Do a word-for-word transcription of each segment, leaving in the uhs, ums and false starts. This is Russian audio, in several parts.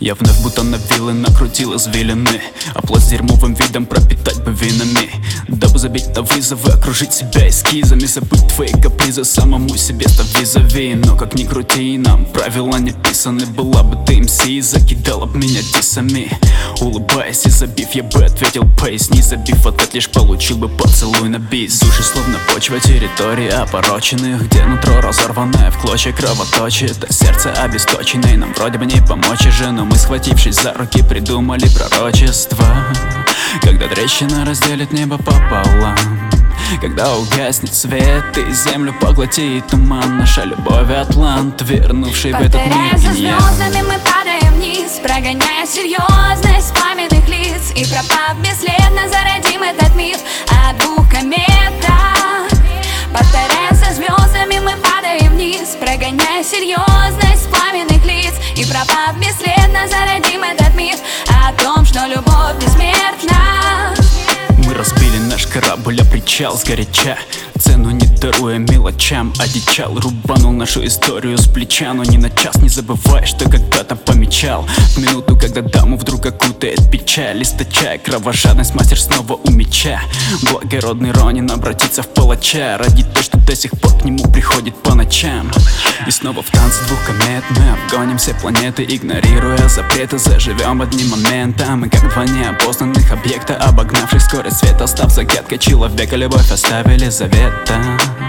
Я вновь будто на вилы накрутил извилины, а плоть с дерьмовым видом пропитать бы винами, дабы забить на вызовы, окружить себя эскизами, забыть твои капризы, самому себе став визави. Но как ни крути, нам правила не писаны. Была бы ты эм си, закидала б меня диссами. Улыбаясь и забив, я бы ответил поясни. Забив ответ, лишь получил бы поцелуй на бис. Души словно почва, территории опороченных, где нутро разорванное в клочья кровоточит, а сердце обесточенное. Нам вроде бы не помочь уже, но мы, схватившись за руки, придумали пророчество. Когда трещина разделит небо пополам, когда угаснет свет и землю поглотит туман, наша любовь атлант, вернувший в этот мир за звездами мы падаем вниз, прогоняя серьезность памятных лиц, и пропав бесследно зародим этот миф о двух кометах. Повторяя за звездами мы падаем вниз, прогоняя серьезность пламенных лиц, и пропав бесследно зародим этот миф о том, что любовь бессмертна. Мы разбили наш корабль, а причал сгоряча, цену не даруя мелочам, одичал. Рубанул нашу историю с плеча, но ни на час не забывай, что когда-то помечал. В минуту, когда даму вдруг окутает печаль, источая кровожадность, мастер снова у меча. Благородный Ронин обратится в палача ради той, что до сих пор к нему приходит по ночам. И снова в танце двух комет мы обгоним все планеты, игнорируя запреты, заживем одним моментом. И как два неопознанных объекта, обогнавших скорость света, став загадкой человека, любовь оставили завета.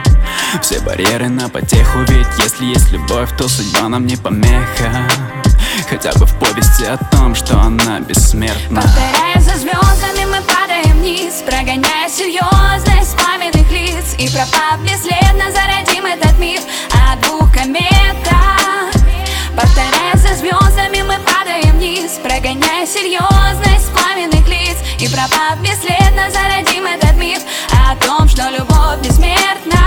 Все барьеры на потеху, ведь если есть любовь, то судьба нам не помеха, хотя бы в повести о том, что она бессмертна. Повторяя за звездами мы падаем вниз, прогоняя серьезность памятных лиц, и пропав бесследно зародим этот миф о двух кометах. Повторяя за звездами мы падаем вниз, прогоняя серьезность пламенных лиц, и пропав бесследно зародим этот миф о том, что любовь бессмертна.